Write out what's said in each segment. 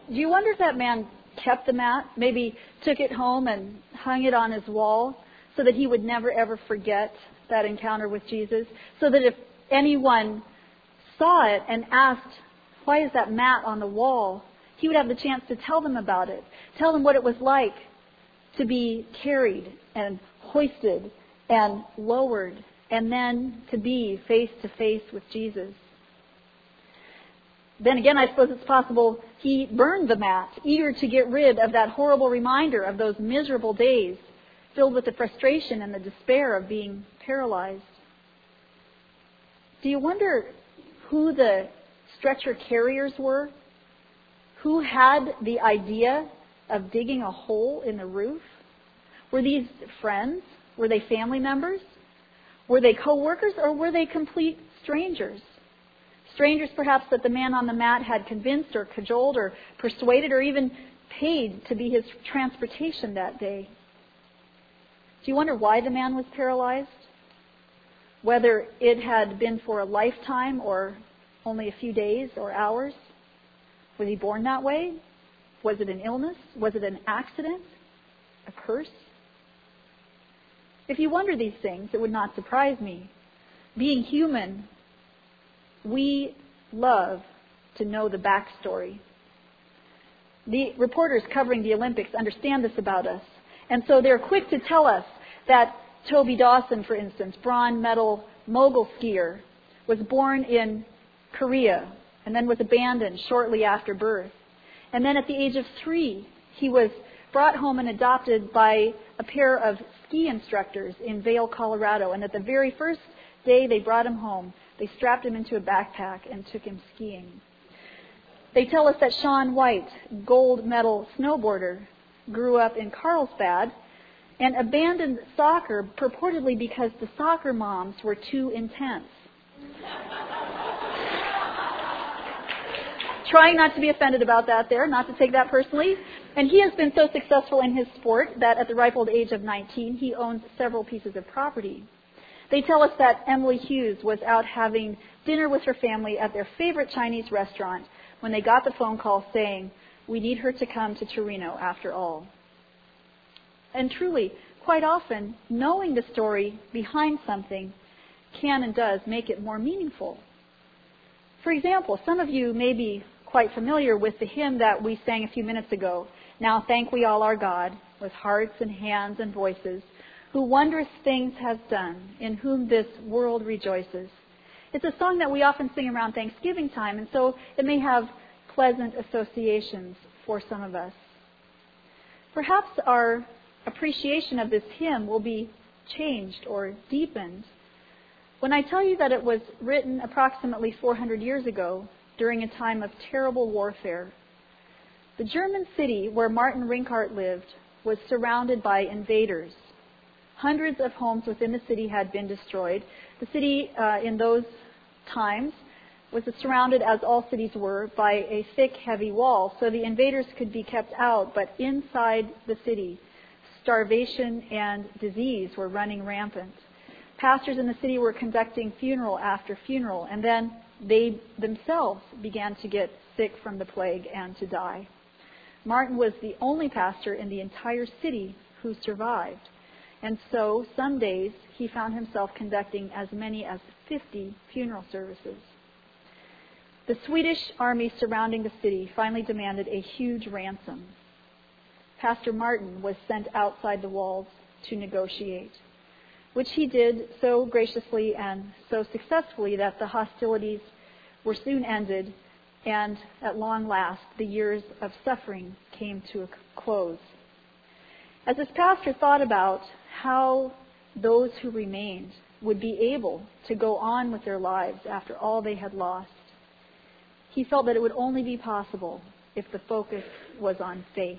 Do you wonder if that man kept the mat, maybe took it home and hung it on his wall so that he would never ever forget that encounter with Jesus? So that if anyone saw it and asked, why is that mat on the wall, he would have the chance to tell them about it. Tell them what it was like to be carried and hoisted and lowered and then to be face to face with Jesus. Then again, I suppose it's possible he burned the mat, eager to get rid of that horrible reminder of those miserable days filled with the frustration and the despair of being paralyzed. Do you wonder who the stretcher carriers were? Who had the idea of digging a hole in the roof? Were these friends? Were they family members? Were they co-workers, or were they complete strangers? Strangers perhaps that the man on the mat had convinced or cajoled or persuaded or even paid to be his transportation that day. Do you wonder why the man was paralyzed? Whether it had been for a lifetime or only a few days or hours? Was he born that way? Was it an illness? Was it an accident? A curse? If you wonder these things, it would not surprise me. Being human, we love to know the backstory. The reporters covering the Olympics understand this about us. And so they're quick to tell us that Toby Dawson, for instance, bronze medal mogul skier, was born in Korea and then was abandoned shortly after birth. And then at the age of 3, he was brought home and adopted by a pair of ski instructors in Vail, Colorado. And at the very first day they brought him home, they strapped him into a backpack and took him skiing. They tell us that Shaun White, gold medal snowboarder, grew up in Carlsbad and abandoned soccer purportedly because the soccer moms were too intense. Trying not to be offended about that there, not to take that personally. And he has been so successful in his sport that at the ripe old age of 19, he owns several pieces of property. They tell us that Emily Hughes was out having dinner with her family at their favorite Chinese restaurant when they got the phone call saying, "We need her to come to Torino after all." And truly, quite often, knowing the story behind something can and does make it more meaningful. For example, some of you may be quite familiar with the hymn that we sang a few minutes ago, "Now thank we all our God, with hearts and hands and voices, who wondrous things has done, in whom this world rejoices." It's a song that we often sing around Thanksgiving time, and so it may have pleasant associations for some of us. Perhaps our appreciation of this hymn will be changed or deepened when I tell you that it was written approximately 400 years ago during a time of terrible warfare. The German city where Martin Rinkart lived was surrounded by invaders. Hundreds of homes within the city had been destroyed. The city in those times was surrounded, as all cities were, by a thick, heavy wall, so the invaders could be kept out, but inside the city, starvation and disease were running rampant. Pastors in the city were conducting funeral after funeral, and then they themselves began to get sick from the plague and to die. Martin was the only pastor in the entire city who survived. And so, some days, he found himself conducting as many as 50 funeral services. The Swedish army surrounding the city finally demanded a huge ransom. Pastor Martin was sent outside the walls to negotiate, which he did so graciously and so successfully that the hostilities were soon ended, and at long last, the years of suffering came to a close. As this pastor thought about how those who remained would be able to go on with their lives after all they had lost, he felt that it would only be possible if the focus was on faith.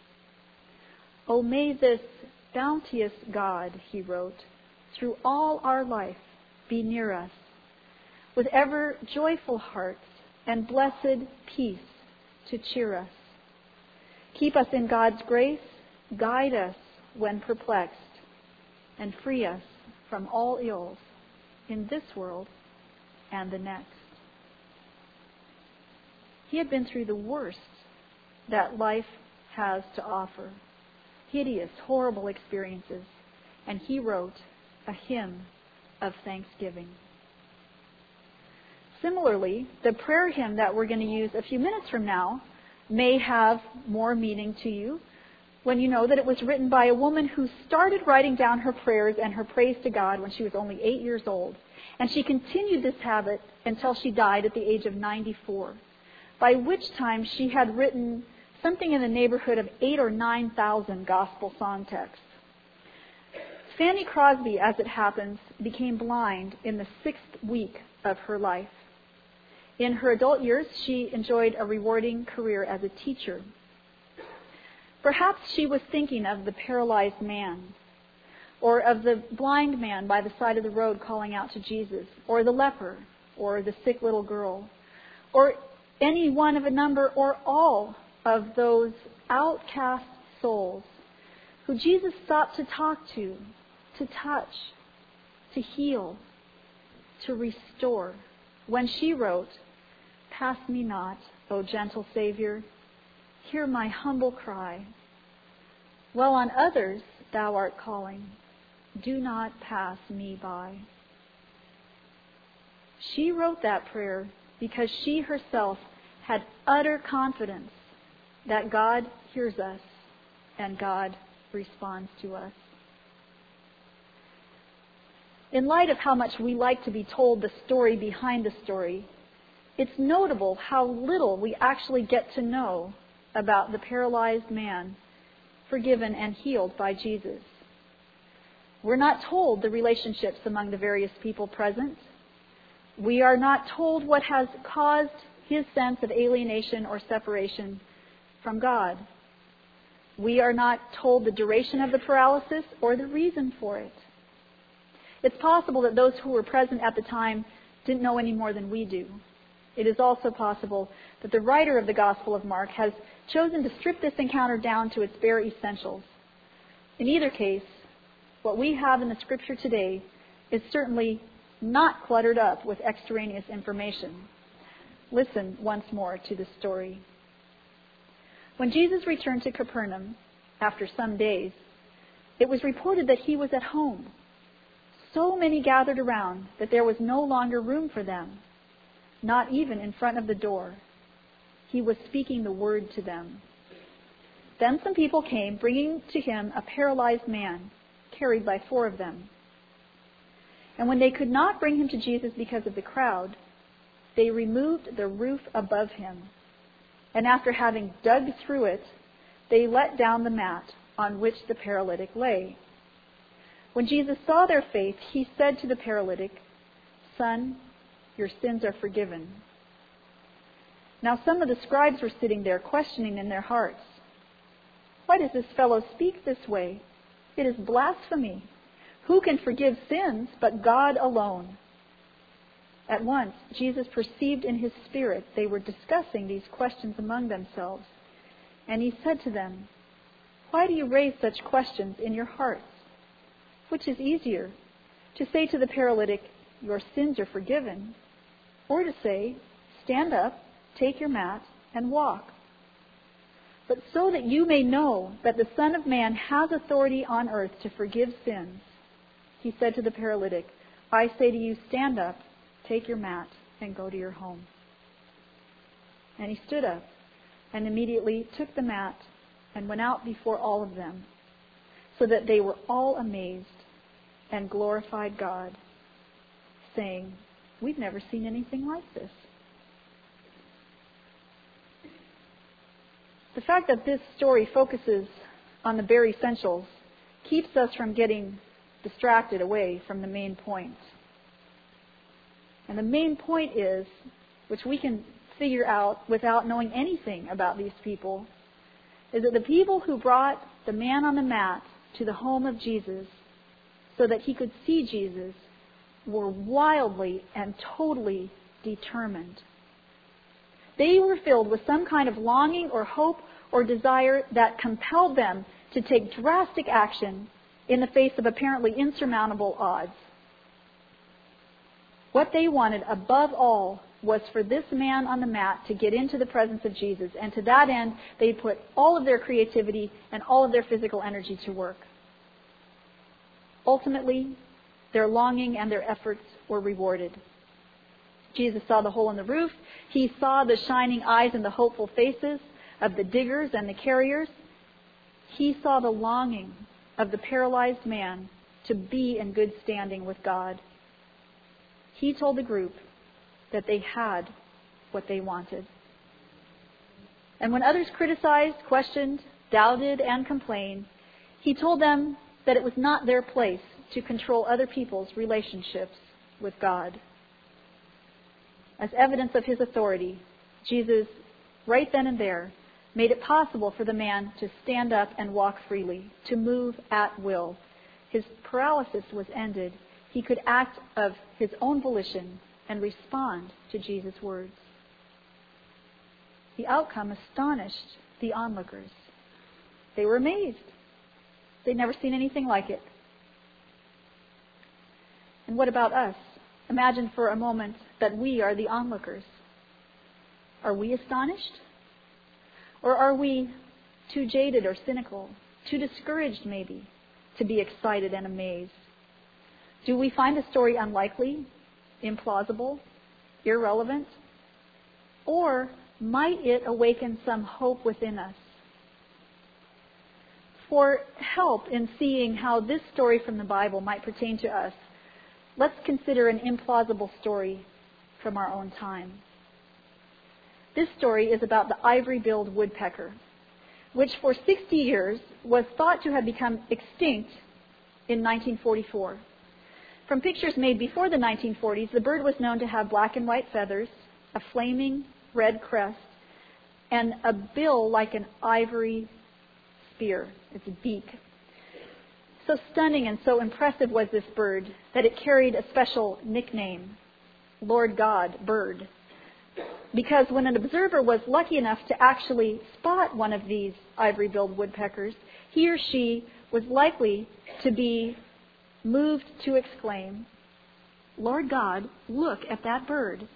"Oh, may this bounteous God," he wrote, "through all our life be near us, with ever joyful hearts and blessed peace to cheer us. Keep us in God's grace, guide us when perplexed, and free us from all ills in this world and the next." He had been through the worst that life has to offer. Hideous, horrible experiences. And he wrote a hymn of thanksgiving. Similarly, the prayer hymn that we're going to use a few minutes from now may have more meaning to you when you know that it was written by a woman who started writing down her prayers and her praise to God when she was only 8 years old. And she continued this habit until she died at the age of 94, by which time she had written something in the neighborhood of 8,000 or 9,000 gospel song texts. Fanny Crosby, as it happens, became blind in the 6th week of her life. In her adult years, she enjoyed a rewarding career as a teacher. Perhaps she was thinking of the paralyzed man, or of the blind man by the side of the road calling out to Jesus, or the leper, or the sick little girl, or any one of a number or all of those outcast souls who Jesus stopped to talk to touch, to heal, to restore. When she wrote, "Pass me not, O gentle Savior, hear my humble cry. While on others thou art calling, do not pass me by." She wrote that prayer because she herself had utter confidence that God hears us and God responds to us. In light of how much we like to be told the story behind the story, it's notable how little we actually get to know about the paralyzed man forgiven and healed by Jesus. We're not told the relationships among the various people present. We are not told what has caused his sense of alienation or separation from God. We are not told the duration of the paralysis or the reason for it. It's possible that those who were present at the time didn't know any more than we do. It is also possible that the writer of the Gospel of Mark has chosen to strip this encounter down to its bare essentials. In either case, what we have in the Scripture today is certainly not cluttered up with extraneous information. Listen once more to the story. When Jesus returned to Capernaum after some days, it was reported that he was at home. So many gathered around that there was no longer room for them, not even in front of the door. He was speaking the word to them. Then some people came, bringing to him a paralyzed man, carried by 4 of them. And when they could not bring him to Jesus because of the crowd, they removed the roof above him. And after having dug through it, they let down the mat on which the paralytic lay. When Jesus saw their faith, he said to the paralytic, "Son, your sins are forgiven." Now some of the scribes were sitting there, questioning in their hearts, "Why does this fellow speak this way? It is blasphemy. Who can forgive sins but God alone?" At once, Jesus perceived in his spirit they were discussing these questions among themselves. And he said to them, "Why do you raise such questions in your hearts? Which is easier, to say to the paralytic, 'Your sins are forgiven,' or to say, 'Stand up, take your mat, and walk'? But so that you may know that the Son of Man has authority on earth to forgive sins," he said to the paralytic, "I say to you, stand up, take your mat, and go to your home." And he stood up, and immediately took the mat, and went out before all of them, so that they were all amazed and glorified God, saying, "We've never seen anything like this." The fact that this story focuses on the bare essentials keeps us from getting distracted away from the main point. And the main point is, which we can figure out without knowing anything about these people, is that the people who brought the man on the mat to the home of Jesus so that he could see Jesus were wildly and totally determined. They were filled with some kind of longing or hope or desire that compelled them to take drastic action in the face of apparently insurmountable odds. What they wanted above all was for this man on the mat to get into the presence of Jesus. And to that end, they put all of their creativity and all of their physical energy to work. Ultimately, their longing and their efforts were rewarded. Jesus saw the hole in the roof. He saw the shining eyes and the hopeful faces of the diggers and the carriers. He saw the longing of the paralyzed man to be in good standing with God. He told the group that they had what they wanted. And when others criticized, questioned, doubted, and complained, he told them that it was not their place to control other people's relationships with God. As evidence of his authority, Jesus, right then and there, made it possible for the man to stand up and walk freely, to move at will. His paralysis was ended. He could act of his own volition and respond to Jesus' words. The outcome astonished the onlookers. They were amazed. They'd never seen anything like it. And what about us? Imagine for a moment that we are the onlookers. Are we astonished? Or are we too jaded or cynical, too discouraged maybe, to be excited and amazed? Do we find the story unlikely, implausible, irrelevant? Or might it awaken some hope within us? For help in seeing how this story from the Bible might pertain to us, let's consider an implausible story from our own time. This story is about the ivory-billed woodpecker, which for 60 years was thought to have become extinct in 1944. From pictures made before the 1940s, the bird was known to have black and white feathers, a flaming red crest, and a bill like an ivory spear, its beak. So stunning and so impressive was this bird that it carried a special nickname, Lord God Bird. Because when an observer was lucky enough to actually spot one of these ivory-billed woodpeckers, he or she was likely to be moved to exclaim, Lord God, look at that bird.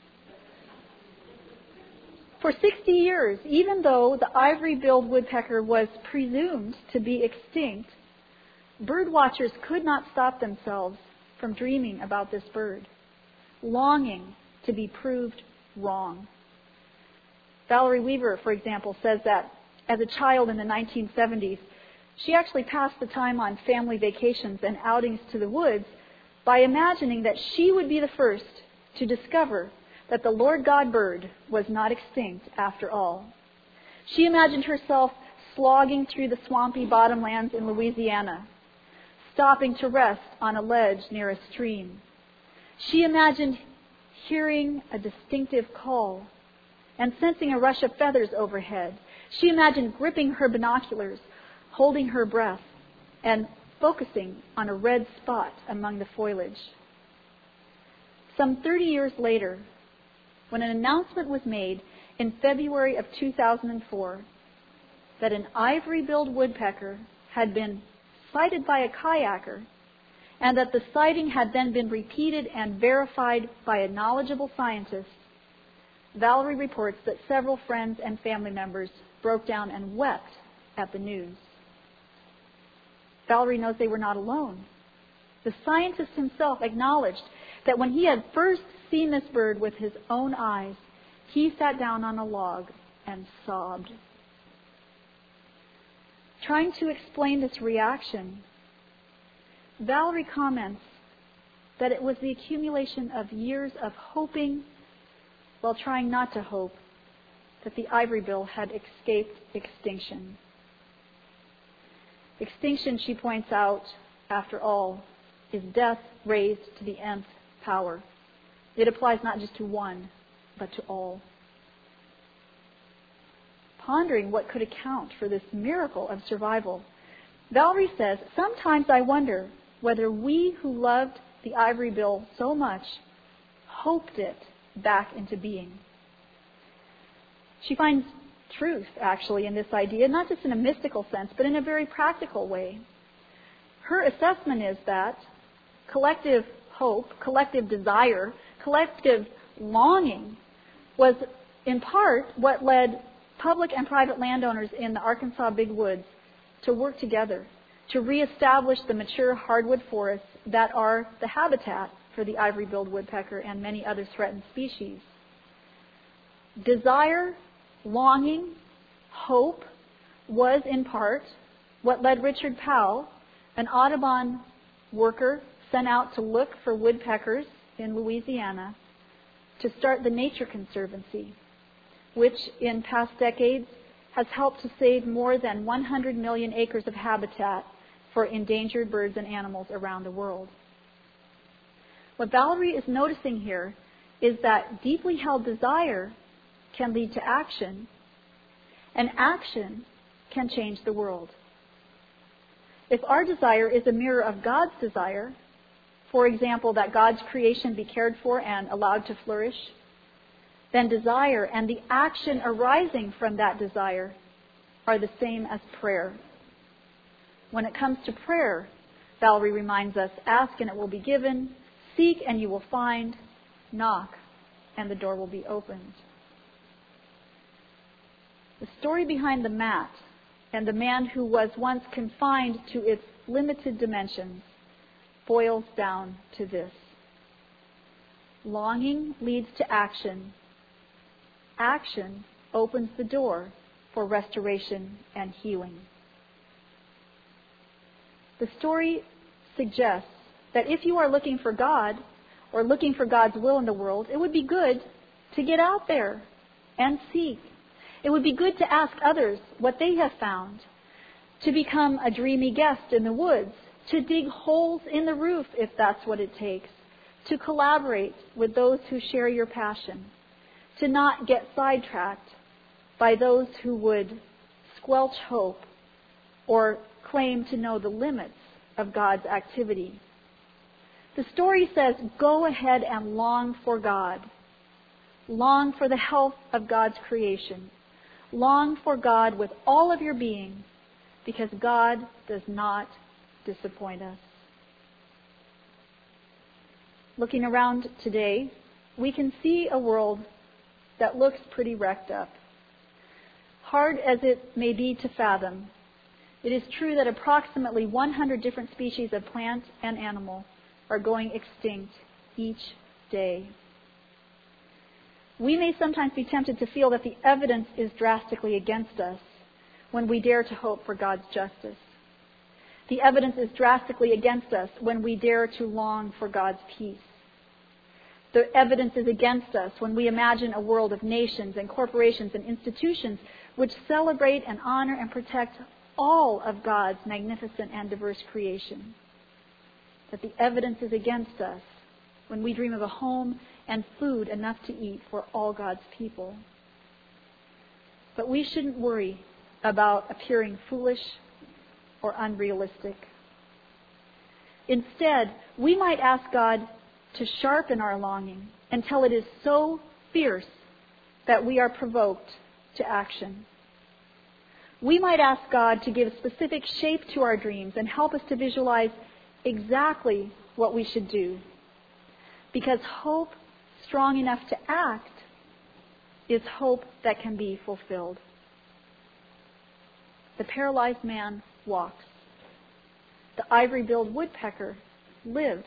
For 60 years, even though the ivory-billed woodpecker was presumed to be extinct, bird watchers could not stop themselves from dreaming about this bird, longing to be proved wrong. Valerie Weaver, for example, says that as a child in the 1970s, she actually passed the time on family vacations and outings to the woods by imagining that she would be the first to discover that the Lord God bird was not extinct after all. She imagined herself slogging through the swampy bottomlands in Louisiana, stopping to rest on a ledge near a stream. She imagined hearing a distinctive call and sensing a rush of feathers overhead. She imagined gripping her binoculars, holding her breath, and focusing on a red spot among the foliage. Some 30 years later, when an announcement was made in February of 2004 that an ivory-billed woodpecker had been sighted by a kayaker, and that the sighting had then been repeated and verified by a knowledgeable scientist, Valerie reports that several friends and family members broke down and wept at the news. Valerie knows they were not alone. The scientist himself acknowledged that when he had first seen this bird with his own eyes, he sat down on a log and sobbed. Trying to explain this reaction, Valerie comments that it was the accumulation of years of hoping while trying not to hope that the ivory bill had escaped extinction. Extinction, she points out, after all, is death raised to the nth power. It applies not just to one, but to all. Pondering what could account for this miracle of survival, Valerie says, sometimes I wonder whether we who loved the ivory bill so much hoped it back into being. She finds truth, actually, in this idea, not just in a mystical sense, but in a very practical way. Her assessment is that collective hope, collective desire, collective longing was in part what led public and private landowners in the Arkansas Big Woods to work together to reestablish the mature hardwood forests that are the habitat for the ivory-billed woodpecker and many other threatened species. Desire, longing, hope was in part what led Richard Powell, an Audubon worker sent out to look for woodpeckers in Louisiana, to start the Nature Conservancy, which in past decades has helped to save more than 100 million acres of habitat for endangered birds and animals around the world. What Valerie is noticing here is that deeply held desire can lead to action, and action can change the world. If our desire is a mirror of God's desire, for example, that God's creation be cared for and allowed to flourish, then desire and the action arising from that desire are the same as prayer. When it comes to prayer, Valerie reminds us, ask and it will be given, seek and you will find, knock and the door will be opened. The story behind the mat and the man who was once confined to its limited dimensions boils down to this. Longing leads to action. Action opens the door for restoration and healing. The story suggests that if you are looking for God or looking for God's will in the world, it would be good to get out there and seek. It would be good to ask others what they have found, to become a dreamy guest in the woods, to dig holes in the roof if that's what it takes, to collaborate with those who share your passion, to not get sidetracked by those who would squelch hope or claim to know the limits of God's activity. The story says, go ahead and long for God. Long for the health of God's creation. Long for God with all of your being, because God does not disappoint us. Looking around today, we can see a world that looks pretty wrecked up. Hard as it may be to fathom, it is true that approximately 100 different species of plant and animal are going extinct each day. We may sometimes be tempted to feel that the evidence is drastically against us when we dare to hope for God's justice. The evidence is drastically against us when we dare to long for God's peace. The evidence is against us when we imagine a world of nations and corporations and institutions which celebrate and honor and protect all of God's magnificent and diverse creation. But the evidence is against us when we dream of a home and food enough to eat for all God's people. But we shouldn't worry about appearing foolish or unrealistic. Instead, we might ask God to sharpen our longing until it is so fierce that we are provoked to action. We might ask God to give specific shape to our dreams and help us to visualize exactly what we should do. Because hope strong enough to act is hope that can be fulfilled. The paralyzed man walks. The ivory-billed woodpecker lives.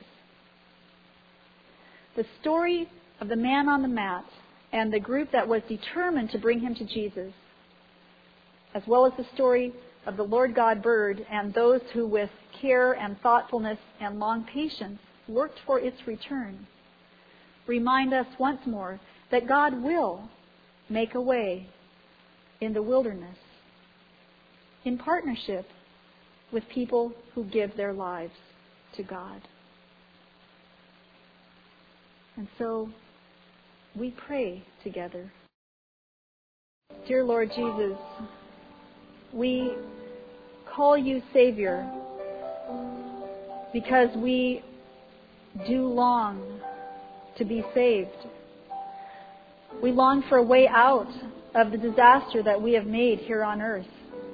The story of the man on the mat and the group that was determined to bring him to Jesus, as well as the story of the Lord God bird and those who with care and thoughtfulness and long patience worked for its return, remind us once more that God will make a way in the wilderness in partnership with people who give their lives to God. And so we pray together. Dear Lord Jesus, we call you Savior because we do long to be saved. We long for a way out of the disaster that we have made here on earth.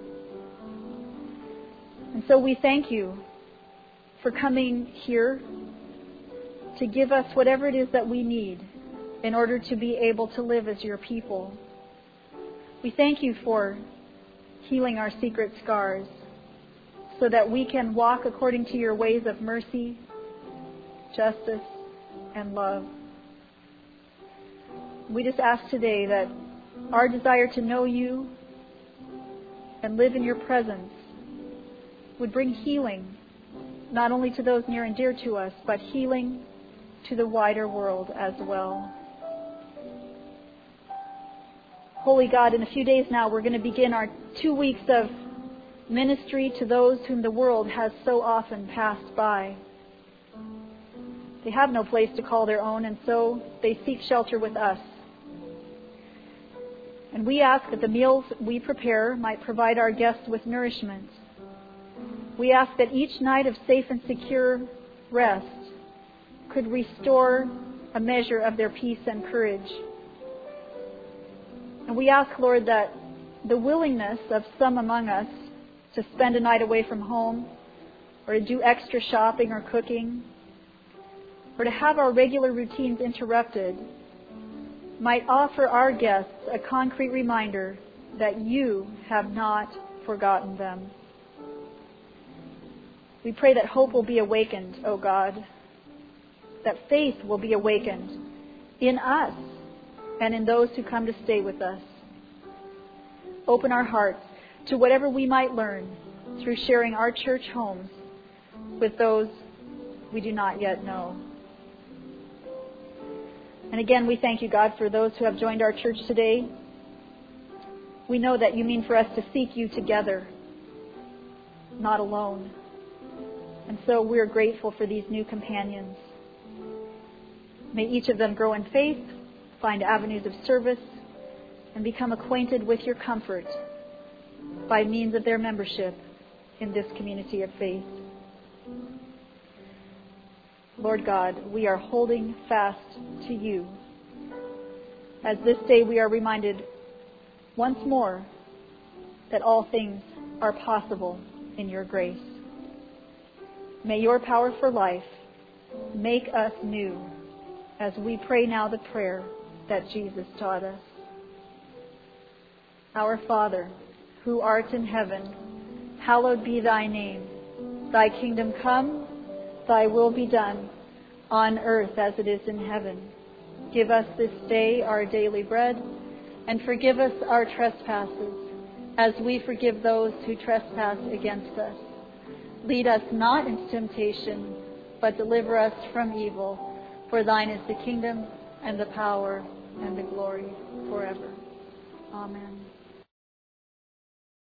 And so we thank you for coming here to give us whatever it is that we need in order to be able to live as your people. We thank you for healing our secret scars so that we can walk according to your ways of mercy, justice, and love. We just ask today that our desire to know you and live in your presence would bring healing, not only to those near and dear to us, but healing to the wider world as well. Holy God, in a few days now, we're going to begin our 2 weeks of ministry to those whom the world has so often passed by. They have no place to call their own, and so they seek shelter with us. And we ask that the meals we prepare might provide our guests with nourishment. We ask that each night of safe and secure rest could restore a measure of their peace and courage. And we ask, Lord, that the willingness of some among us to spend a night away from home, or to do extra shopping or cooking, or to have our regular routines interrupted, might offer our guests a concrete reminder that you have not forgotten them. We pray that hope will be awakened, O God, that faith will be awakened in us and in those who come to stay with us. Open our hearts to whatever we might learn through sharing our church homes with those we do not yet know. And again, we thank you, God, for those who have joined our church today. We know that you mean for us to seek you together, not alone. And so we're grateful for these new companions. May each of them grow in faith, find avenues of service, and become acquainted with your comfort by means of their membership in this community of faith. Lord God, we are holding fast to you. As this day we are reminded once more that all things are possible in your grace. May your power for life make us new as we pray now the prayer that Jesus taught us. Our Father, who art in heaven, hallowed be thy name. Thy kingdom come, thy will be done, on earth as it is in heaven. Give us this day our daily bread, and forgive us our trespasses, as we forgive those who trespass against us. Lead us not into temptation, but deliver us from evil. For thine is the kingdom, and the power, and the glory forever. Amen.